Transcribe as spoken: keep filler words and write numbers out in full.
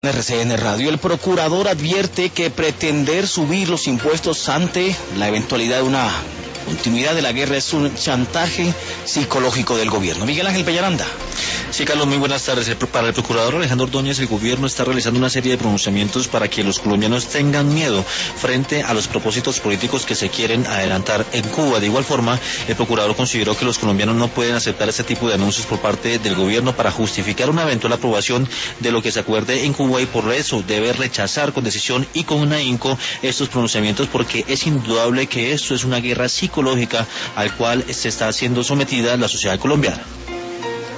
R C N Radio, el procurador advierte que pretender subir los impuestos ante la eventualidad de una continuidad de la guerra es un chantaje psicológico del gobierno. Miguel Ángel Peñaranda. Sí, Carlos, muy buenas tardes. Para el procurador Alejandro Ordóñez, el gobierno está realizando una serie de pronunciamientos para que los colombianos tengan miedo frente a los propósitos políticos que se quieren adelantar en Cuba. De igual forma, el procurador consideró que los colombianos no pueden aceptar este tipo de anuncios por parte del gobierno para justificar una eventual aprobación de lo que se acuerde en Cuba, y por eso debe rechazar con decisión y con un ahínco estos pronunciamientos, porque es indudable que esto es una guerra psicológica al cual se está siendo sometida la sociedad colombiana.